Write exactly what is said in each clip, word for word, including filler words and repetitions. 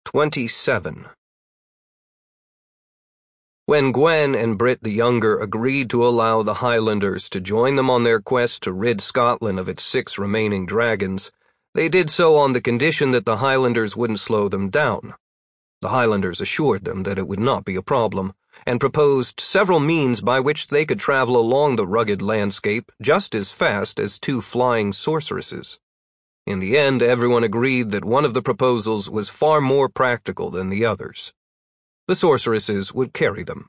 twenty-seven. When Gwen and Britt the Younger agreed to allow the Highlanders to join them on their quest to rid Scotland of its six remaining dragons, they did so on the condition that the Highlanders wouldn't slow them down. The Highlanders assured them that it would not be a problem, and proposed several means by which they could travel along the rugged landscape just as fast as two flying sorceresses. In the end, everyone agreed that one of the proposals was far more practical than the others. The sorceresses would carry them.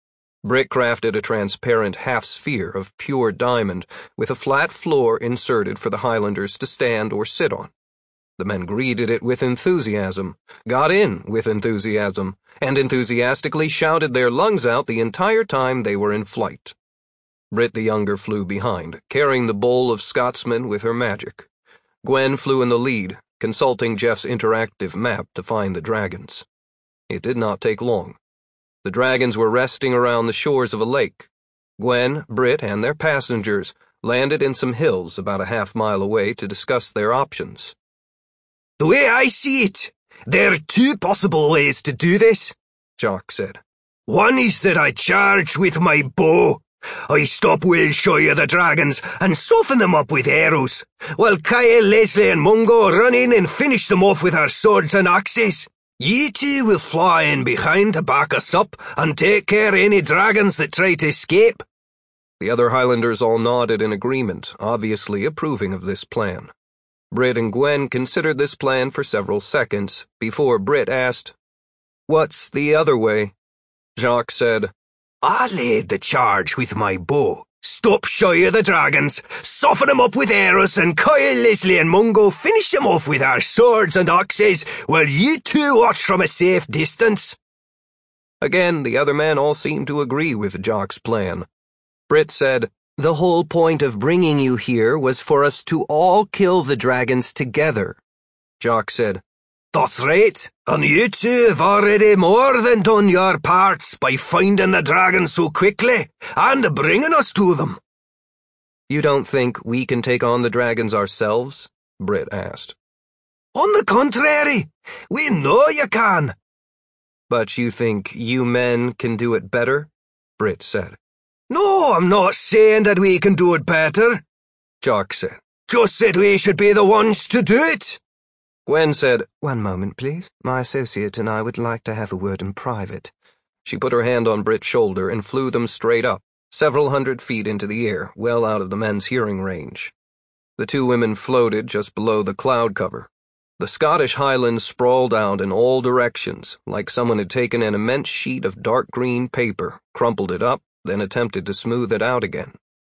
Britt crafted a transparent half-sphere of pure diamond with a flat floor inserted for the Highlanders to stand or sit on. The men greeted it with enthusiasm, got in with enthusiasm, and enthusiastically shouted their lungs out the entire time they were in flight. Britt the Younger flew behind, carrying the bowl of Scotsmen with her magic. Gwen flew in the lead, consulting Jeff's interactive map to find the dragons. It did not take long. The dragons were resting around the shores of a lake. Gwen, Britt, and their passengers landed in some hills about a half mile away to discuss their options. The way I see it, there are two possible ways to do this, Jock said. One is that I charge with my bow. I stop well shy of the dragons and soften them up with arrows, while Kyle, Leslie, and Mungo run in and finish them off with our swords and axes. You two will fly in behind to back us up and take care of any dragons that try to escape. The other Highlanders all nodded in agreement, obviously approving of this plan. Britt and Gwen considered this plan for several seconds before Britt asked, "What's the other way?" Jacques said, I laid the charge with my bow, stop shy of the dragons, soften them up with arrows, and Kyle, Leslie, and Mungo finish them off with our swords and axes, while you two watch from a safe distance. Again, the other men all seemed to agree with Jock's plan. Britt said, "The whole point of bringing you here was for us to all kill the dragons together." Jock said, That's right, and you two have already more than done your parts by finding the dragons so quickly and bringing us to them. "You don't think we can take on the dragons ourselves?" Britt asked. On the contrary, we know you can. "But you think you men can do it better?" Britt said. No, I'm not saying that we can do it better, Jock said. Just that we should be the ones to do it. Gwen said, "One moment, please. My associate and I would like to have a word in private." She put her hand on Britt's shoulder and flew them straight up, several hundred feet into the air, well out of the men's hearing range. The two women floated just below the cloud cover. The Scottish Highlands sprawled out in all directions, like someone had taken an immense sheet of dark green paper, crumpled it up, then attempted to smooth it out again.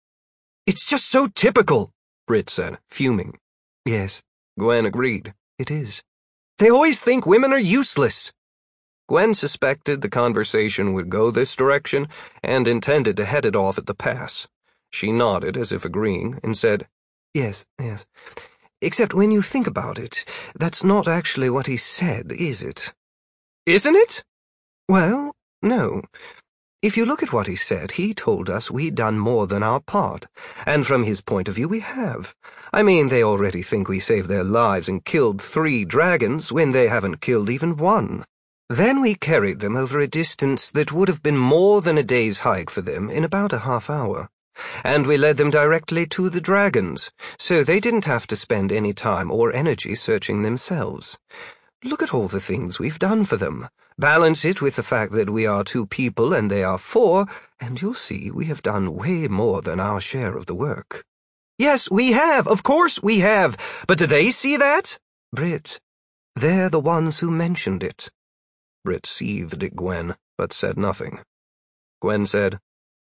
It's just so typical, Britt said, fuming. Yes, Gwen agreed. It is. They always think women are useless. Gwen suspected the conversation would go this direction and intended to head it off at the pass. She nodded as if agreeing and said, Yes, yes. Except when you think about it, that's not actually what he said, is it? Isn't it? Well, no. If you look at what he said, he told us we'd done more than our part, and from his point of view we have. I mean, they already think we saved their lives and killed three dragons when they haven't killed even one. Then we carried them over a distance that would have been more than a day's hike for them in about a half hour. And we led them directly to the dragons, so they didn't have to spend any time or energy searching themselves. Look at all the things we've done for them. Balance it with the fact that we are two people and they are four, and you'll see we have done way more than our share of the work. Yes, we have, of course we have, but do they see that? Britt, they're the ones who mentioned it. Britt seethed at Gwen, but said nothing. Gwen said,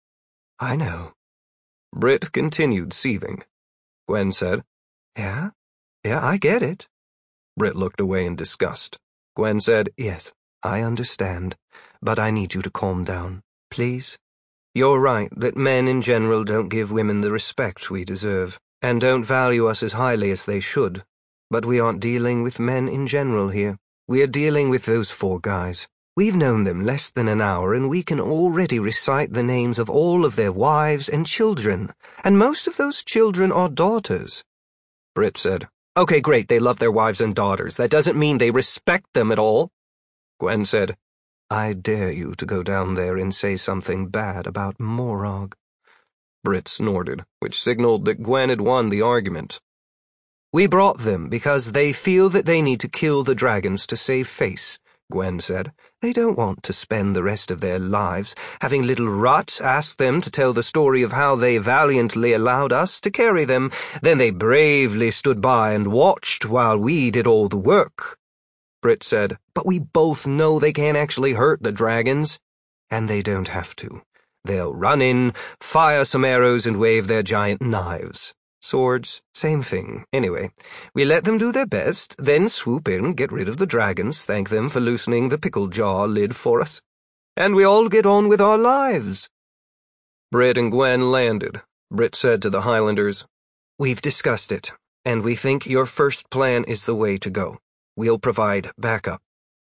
I know. Britt continued seething. Gwen said, Yeah, yeah, I get it. Britt looked away in disgust. Gwen said, Yes, I understand, but I need you to calm down, please. You're right that men in general don't give women the respect we deserve, and don't value us as highly as they should. But we aren't dealing with men in general here. We are dealing with those four guys. We've known them less than an hour, and we can already recite the names of all of their wives and children, and most of those children are daughters. Britt said, Okay, great, they love their wives and daughters. That doesn't mean they respect them at all. Gwen said, I dare you to go down there and say something bad about Morag. Britt snorted, which signaled that Gwen had won the argument. We brought them because they feel that they need to kill the dragons to save face, Gwen said. They don't want to spend the rest of their lives having little Rut ask them to tell the story of how they valiantly allowed us to carry them. Then they bravely stood by and watched while we did all the work. Britt said, But we both know they can't actually hurt the dragons. And they don't have to. They'll run in, fire some arrows, and wave their giant knives. Swords, same thing. Anyway, we let them do their best, then swoop in, get rid of the dragons, thank them for loosening the pickle jar lid for us. And we all get on with our lives. Britt and Gwen landed. Britt said to the Highlanders, We've discussed it, and we think your first plan is the way to go. We'll provide backup.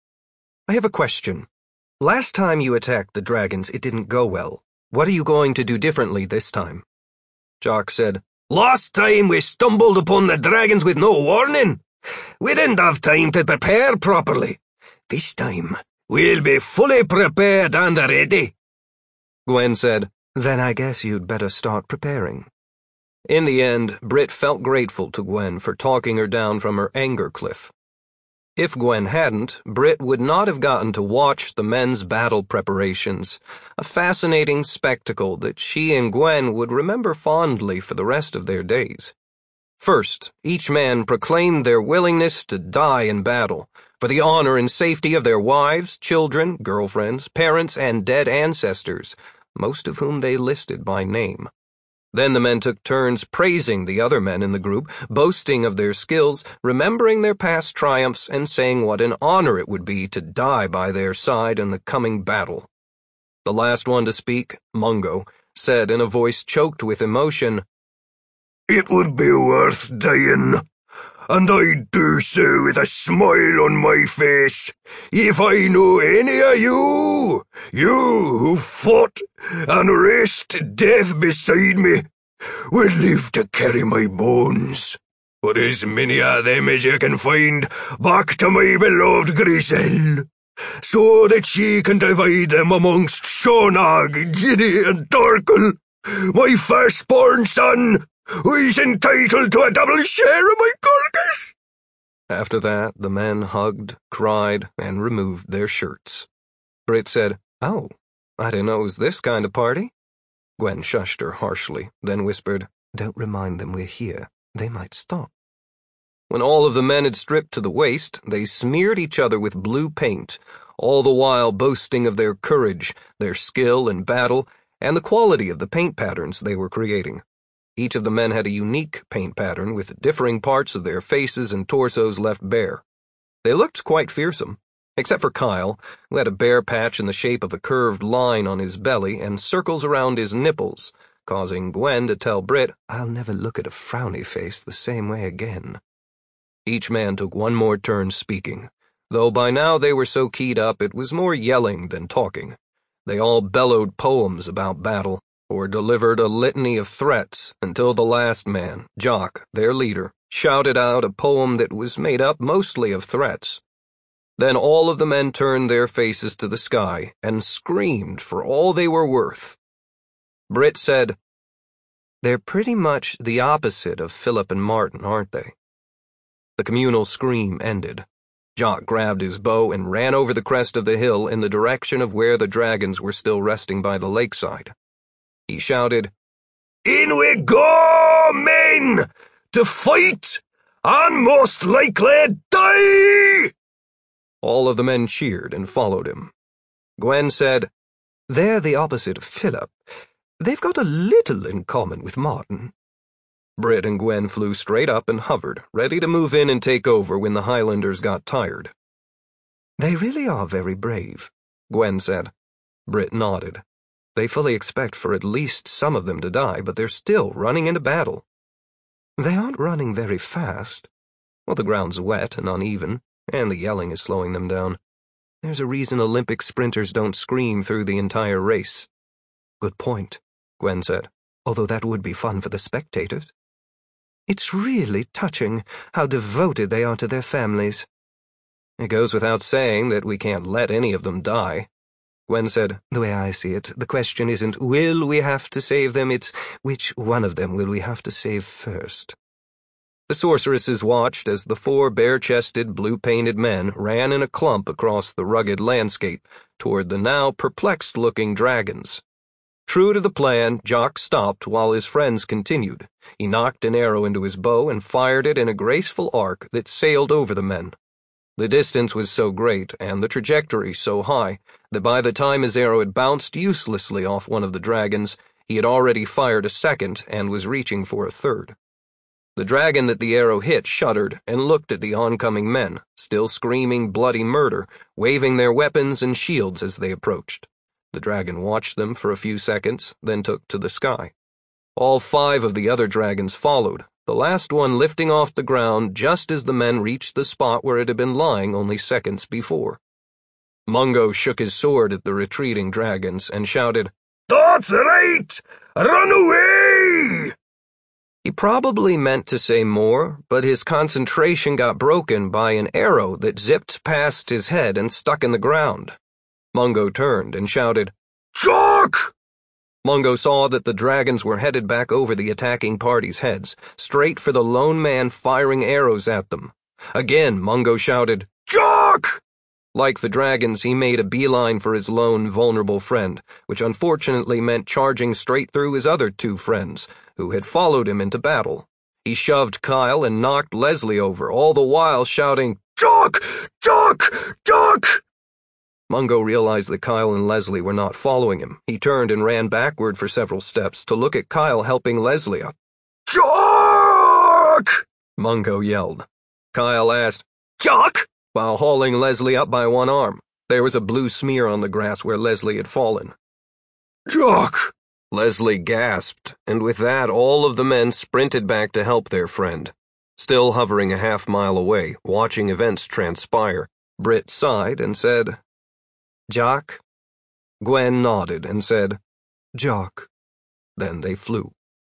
I have a question. Last time you attacked the dragons, it didn't go well. What are you going to do differently this time? Jock said, Last time we stumbled upon the dragons with no warning. We didn't have time to prepare properly. This time, we'll be fully prepared and ready. Gwen said, Then I guess you'd better start preparing. In the end, Britt felt grateful to Gwen for talking her down from her anger cliff. If Gwen hadn't, Britt would not have gotten to watch the men's battle preparations, a fascinating spectacle that she and Gwen would remember fondly for the rest of their days. First, each man proclaimed their willingness to die in battle, for the honor and safety of their wives, children, girlfriends, parents, and dead ancestors, most of whom they listed by name. Then the men took turns praising the other men in the group, boasting of their skills, remembering their past triumphs, and saying what an honor it would be to die by their side in the coming battle. The last one to speak, Mungo, said in a voice choked with emotion, It would be worth dying, and I'd do so with a smile on my face, if I knew any of you, you who fought and raced to death beside me, would live to carry my bones. Put as many of them as you can find back to my beloved Griselle, so that she can divide them amongst Shonag, Ginny, and Torkel, my firstborn son, who is entitled to a double share of my carcass. After that, the men hugged, cried, and removed their shirts. Britt said, Oh, I didn't know it was this kind of party. Gwen shushed her harshly, then whispered, Don't remind them we're here. They might stop. When all of the men had stripped to the waist, they smeared each other with blue paint, all the while boasting of their courage, their skill in battle, and the quality of the paint patterns they were creating. Each of the men had a unique paint pattern with differing parts of their faces and torsos left bare. They looked quite fearsome, except for Kyle, who had a bare patch in the shape of a curved line on his belly and circles around his nipples, causing Gwen to tell Britt, I'll never look at a frowny face the same way again. Each man took one more turn speaking, though by now they were so keyed up it was more yelling than talking. They all bellowed poems about battle, or delivered a litany of threats until the last man, Jock, their leader, shouted out a poem that was made up mostly of threats. Then all of the men turned their faces to the sky and screamed for all they were worth. Britt said, They're pretty much the opposite of Philip and Martin, aren't they? The communal scream ended. Jock grabbed his bow and ran over the crest of the hill in the direction of where the dragons were still resting by the lakeside. He shouted, In we go, men, to fight, and most likely die! All of the men cheered and followed him. Gwen said, They're the opposite of Philip. They've got a little in common with Martin. Britt and Gwen flew straight up and hovered, ready to move in and take over when the Highlanders got tired. They really are very brave, Gwen said. Britt nodded. They fully expect for at least some of them to die, but they're still running into battle. They aren't running very fast. Well, the ground's wet and uneven, and the yelling is slowing them down. There's a reason Olympic sprinters don't scream through the entire race. Good point, Gwen said, although that would be fun for the spectators. It's really touching how devoted they are to their families. It goes without saying that we can't let any of them die. Gwen said, The way I see it, the question isn't will we have to save them, it's which one of them will we have to save first. The sorceresses watched as the four bare-chested, blue-painted men ran in a clump across the rugged landscape toward the now perplexed-looking dragons. True to the plan, Jock stopped while his friends continued. He knocked an arrow into his bow and fired it in a graceful arc that sailed over the men. The distance was so great, and the trajectory so high, that by the time his arrow had bounced uselessly off one of the dragons, he had already fired a second and was reaching for a third. The dragon that the arrow hit shuddered and looked at the oncoming men, still screaming bloody murder, waving their weapons and shields as they approached. The dragon watched them for a few seconds, then took to the sky. All five of the other dragons followed, the last one lifting off the ground just as the men reached the spot where it had been lying only seconds before. Mungo shook his sword at the retreating dragons and shouted, That's right! Run away! He probably meant to say more, but his concentration got broken by an arrow that zipped past his head and stuck in the ground. Mungo turned and shouted, Jock! Mungo saw that the dragons were headed back over the attacking party's heads, straight for the lone man firing arrows at them. Again, Mungo shouted, Jock! Like the dragons, he made a beeline for his lone, vulnerable friend, which unfortunately meant charging straight through his other two friends, who had followed him into battle. He shoved Kyle and knocked Leslie over, all the while shouting, Jock! Jock! Jock! Mungo realized that Kyle and Leslie were not following him. He turned and ran backward for several steps to look at Kyle helping Leslie up. Jock! Mungo yelled. Kyle asked, Jock! While hauling Leslie up by one arm. There was a blue smear on the grass where Leslie had fallen. Jock! Leslie gasped, and with that all of the men sprinted back to help their friend. Still hovering a half mile away, watching events transpire, Britt sighed and said, Jock? Gwen nodded and said, Jock. Then they flew.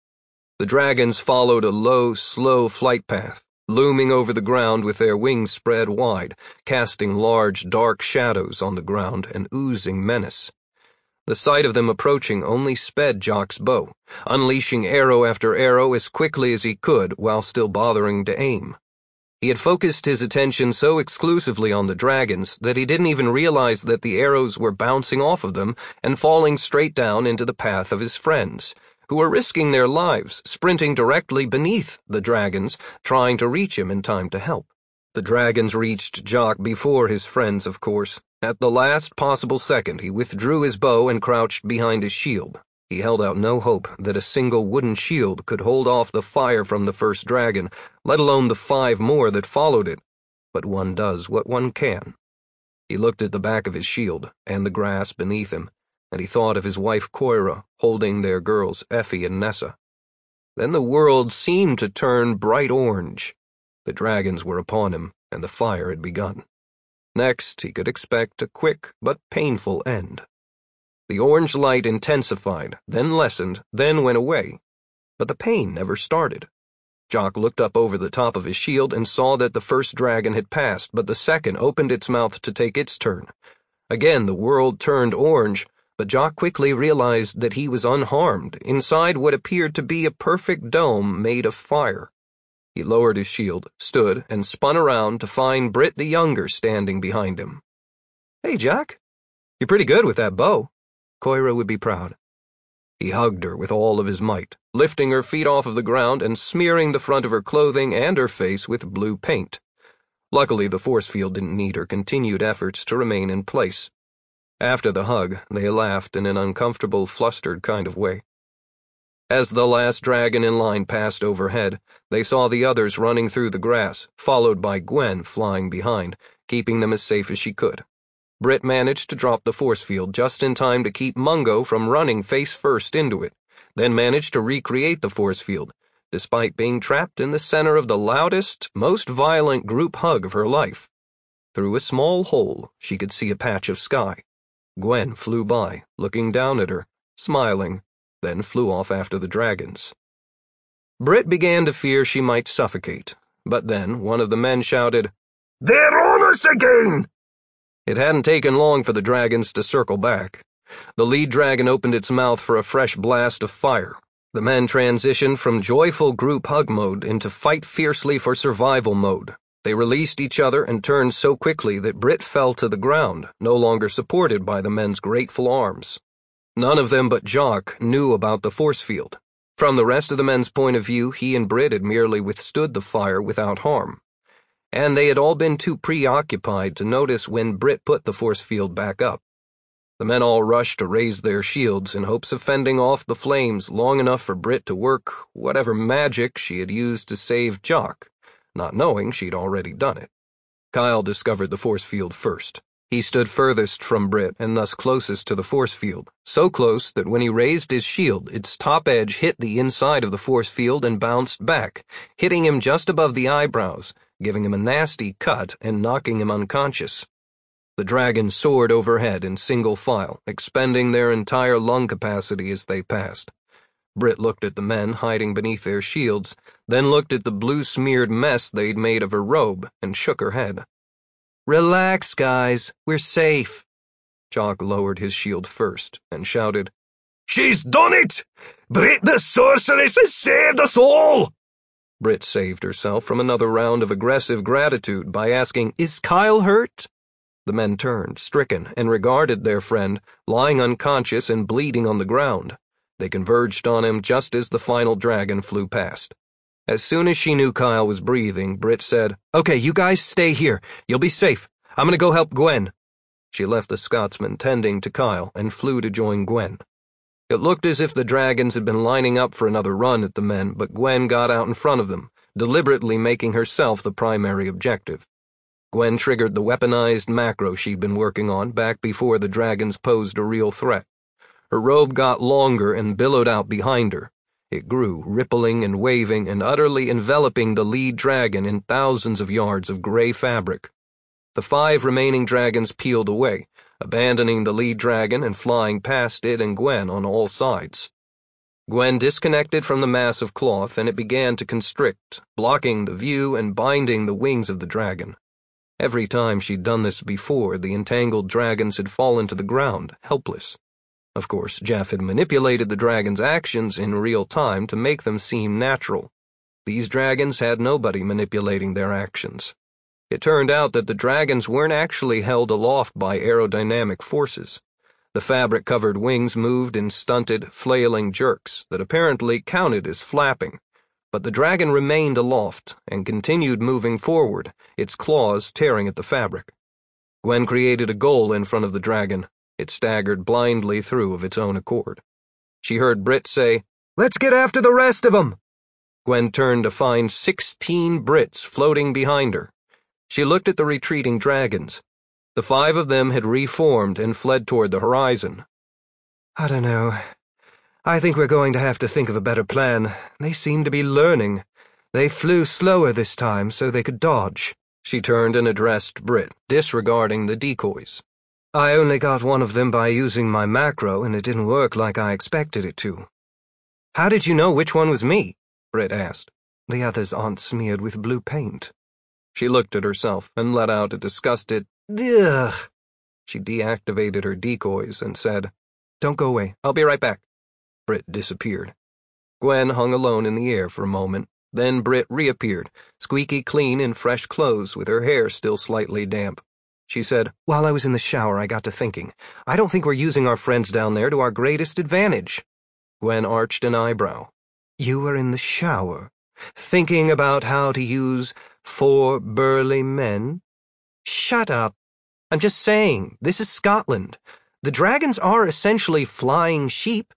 The dragons followed a low, slow flight path, looming over the ground with their wings spread wide, casting large, dark shadows on the ground and oozing menace. The sight of them approaching only sped Jock's bow, unleashing arrow after arrow as quickly as he could while still bothering to aim. He had focused his attention so exclusively on the dragons that he didn't even realize that the arrows were bouncing off of them and falling straight down into the path of his friends, who were risking their lives, sprinting directly beneath the dragons, trying to reach him in time to help. The dragons reached Jock before his friends, of course. At the last possible second, he withdrew his bow and crouched behind his shield. He held out no hope that a single wooden shield could hold off the fire from the first dragon, let alone the five more that followed it. But one does what one can. He looked at the back of his shield and the grass beneath him, and he thought of his wife Koira holding their girls Effie and Nessa. Then the world seemed to turn bright orange. The dragons were upon him, and the fire had begun. Next, he could expect a quick but painful end. The orange light intensified, then lessened, then went away. But the pain never started. Jock looked up over the top of his shield and saw that the first dragon had passed, but the second opened its mouth to take its turn. Again the world turned orange, but Jock quickly realized that he was unharmed, inside what appeared to be a perfect dome made of fire. He lowered his shield, stood, and spun around to find Britt the Younger standing behind him. Hey, Jock. You're pretty good with that bow. Koira would be proud. He hugged her with all of his might, lifting her feet off of the ground and smearing the front of her clothing and her face with blue paint. Luckily, the force field didn't need her continued efforts to remain in place. After the hug, they laughed in an uncomfortable, flustered kind of way. As the last dragon in line passed overhead, they saw the others running through the grass, followed by Gwen flying behind, keeping them as safe as she could. Britt managed to drop the force field just in time to keep Mungo from running face first into it, then managed to recreate the force field, despite being trapped in the center of the loudest, most violent group hug of her life. Through a small hole, she could see a patch of sky. Gwen flew by, looking down at her, smiling, then flew off after the dragons. Britt began to fear she might suffocate, but then one of the men shouted, They're on us again! It hadn't taken long for the dragons to circle back. The lead dragon opened its mouth for a fresh blast of fire. The men transitioned from joyful group hug mode into fight fiercely for survival mode. They released each other and turned so quickly that Britt fell to the ground, no longer supported by the men's grateful arms. None of them but Jock knew about the force field. From the rest of the men's point of view, he and Britt had merely withstood the fire without harm. And they had all been too preoccupied to notice when Britt put the force field back up. The men all rushed to raise their shields in hopes of fending off the flames long enough for Britt to work whatever magic she had used to save Jock, not knowing she'd already done it. Kyle discovered the force field first. He stood furthest from Britt and thus closest to the force field, so close that when he raised his shield, its top edge hit the inside of the force field and bounced back, hitting him just above the eyebrows, giving him a nasty cut and knocking him unconscious. The dragons soared overhead in single file, expending their entire lung capacity as they passed. Britt looked at the men hiding beneath their shields, then looked at the blue-smeared mess they'd made of her robe, and shook her head. "Relax, guys. We're safe." Jock lowered his shield first and shouted, "She's done it! Britt the sorceress has saved us all!" Britt saved herself from another round of aggressive gratitude by asking, "Is Kyle hurt?" The men turned, stricken, and regarded their friend, lying unconscious and bleeding on the ground. They converged on him just as the final dragon flew past. As soon as she knew Kyle was breathing, Britt said, "Okay, you guys stay here. You'll be safe. I'm gonna go help Gwen." She left the Scotsman tending to Kyle and flew to join Gwen. It looked as if the dragons had been lining up for another run at the men, but Gwen got out in front of them, deliberately making herself the primary objective. Gwen triggered the weaponized macro she'd been working on back before the dragons posed a real threat. Her robe got longer and billowed out behind her. It grew, rippling and waving and utterly enveloping the lead dragon in thousands of yards of gray fabric. The five remaining dragons peeled away, abandoning the lead dragon and flying past it and Gwen on all sides. Gwen disconnected from the mass of cloth and it began to constrict, blocking the view and binding the wings of the dragon. Every time she'd done this before, the entangled dragons had fallen to the ground, helpless. Of course, Jeff had manipulated the dragons' actions in real time to make them seem natural. These dragons had nobody manipulating their actions. It turned out that the dragons weren't actually held aloft by aerodynamic forces. The fabric-covered wings moved in stunted, flailing jerks that apparently counted as flapping. But the dragon remained aloft and continued moving forward, its claws tearing at the fabric. Gwen created a goal in front of the dragon. It staggered blindly through of its own accord. She heard Britt say, "Let's get after the rest of them." Gwen turned to find sixteen Brits floating behind her. She looked at the retreating dragons. The five of them had reformed and fled toward the horizon. "I don't know. I think we're going to have to think of a better plan. They seem to be learning. They flew slower this time so they could dodge." She turned and addressed Britt, disregarding the decoys. "I only got one of them by using my macro, and it didn't work like I expected it to." "How did you know which one was me?" Britt asked. "The others aren't smeared with blue paint." She looked at herself and let out a disgusted, "Ugh." She deactivated her decoys and said, "Don't go away. I'll be right back." Britt disappeared. Gwen hung alone in the air for a moment. Then Britt reappeared, squeaky clean in fresh clothes with her hair still slightly damp. She said, "While I was in the shower, I got to thinking. I don't think we're using our friends down there to our greatest advantage." Gwen arched an eyebrow. "You were in the shower, thinking about how to use four burly men?" "Shut up. I'm just saying, this is Scotland. The dragons are essentially flying sheep."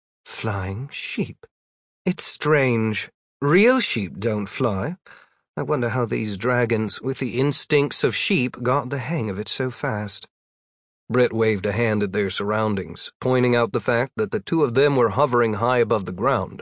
"Flying sheep? It's strange. Real sheep don't fly. I wonder how these dragons, with the instincts of sheep, got the hang of it so fast." Britt waved a hand at their surroundings, pointing out the fact that the two of them were hovering high above the ground.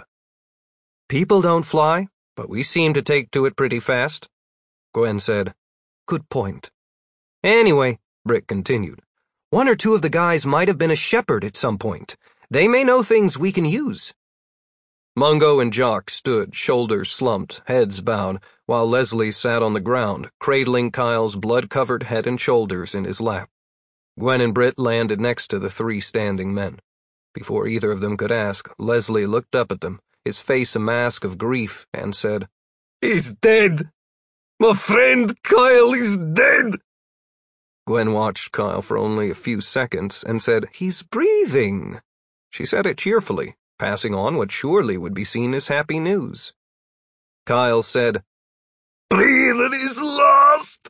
"People don't fly, but we seem to take to it pretty fast." Gwen said, "Good point." "Anyway," Britt continued, "one or two of the guys might have been a shepherd at some point. They may know things we can use." Mungo and Jock stood, shoulders slumped, heads bowed, while Leslie sat on the ground, cradling Kyle's blood-covered head and shoulders in his lap. Gwen and Britt landed next to the three standing men. Before either of them could ask, Leslie looked up at them, his face a mask of grief, and said, "He's dead! My friend Kyle is dead!" Gwen watched Kyle for only a few seconds and said, "He's breathing." She said it cheerfully, passing on what surely would be seen as happy news. Kyle said, "Breathing is lost!"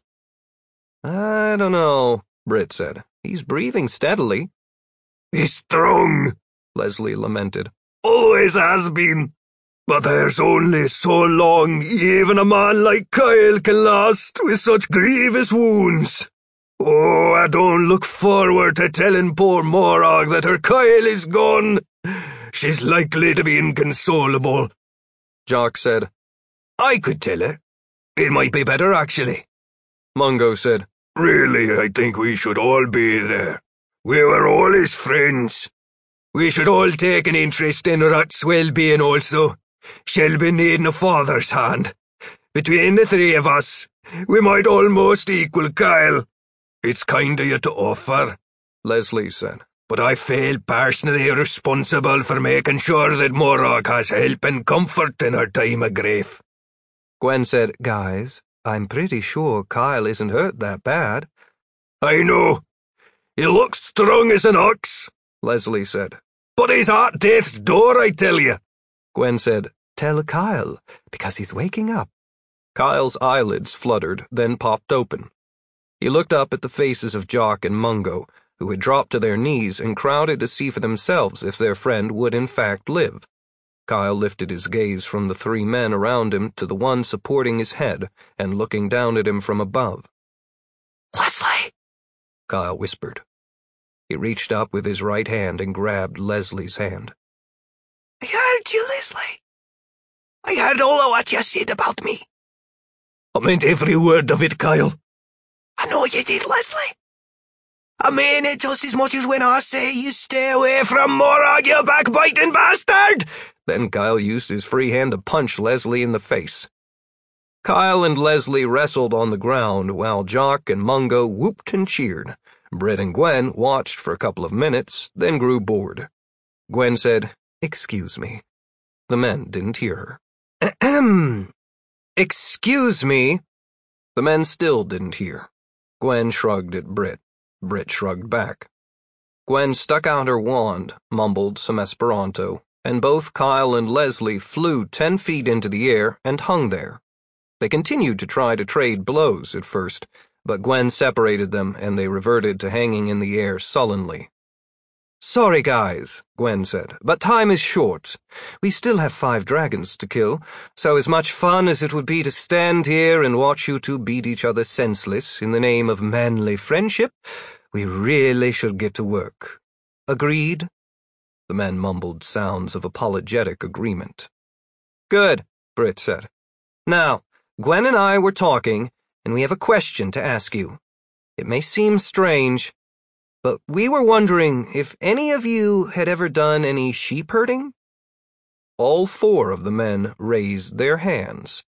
"I don't know," Britt said. "He's breathing steadily." "He's strong," Leslie lamented. "Always has been. But there's only so long even a man like Kyle can last with such grievous wounds. Oh, I don't look forward to telling poor Morag that her Kyle is gone. She's likely to be inconsolable." Jock said, "I could tell her. It might be better, actually." Mungo said, "Really, I think we should all be there. We were all his friends. We should all take an interest in Rut's well-being also. Shelby needing a father's hand. Between the three of us, we might almost equal Kyle." "It's kind of you to offer," Leslie said, "but I feel personally responsible for making sure that Morag has help and comfort in her time of grief." Gwen said, "Guys, I'm pretty sure Kyle isn't hurt that bad." "I know. He looks strong as an ox," Leslie said. "But he's at death's door, I tell you." Gwen said, "Tell Kyle, because he's waking up." Kyle's eyelids fluttered, then popped open. He looked up at the faces of Jock and Mungo, who had dropped to their knees and crowded to see for themselves if their friend would in fact live. Kyle lifted his gaze from the three men around him to the one supporting his head and looking down at him from above. "Leslie," Kyle whispered. He reached up with his right hand and grabbed Leslie's hand. "I heard you, Leslie. I heard all of what you said about me." "I meant every word of it, Kyle." "I know you did, Leslie. I mean it just as much as when I say you stay away from Morag, you backbiting bastard!" Then Kyle used his free hand to punch Leslie in the face. Kyle and Leslie wrestled on the ground while Jock and Mungo whooped and cheered. Britt and Gwen watched for a couple of minutes, then grew bored. Gwen said, "Excuse me." The men didn't hear her. Ahem. "Excuse me." The men still didn't hear. Gwen shrugged at Britt. Britt shrugged back. Gwen stuck out her wand, mumbled some Esperanto, and both Kyle and Leslie flew ten feet into the air and hung there. They continued to try to trade blows at first, but Gwen separated them and they reverted to hanging in the air sullenly. "Sorry, guys," Gwen said, "but time is short. We still have five dragons to kill, so as much fun as it would be to stand here and watch you two beat each other senseless in the name of manly friendship, we really should get to work. Agreed?" The men mumbled sounds of apologetic agreement. "Good," Britt said. "Now, Gwen and I were talking, and we have a question to ask you. It may seem strange, but we were wondering if any of you had ever done any sheep herding?" All four of the men raised their hands.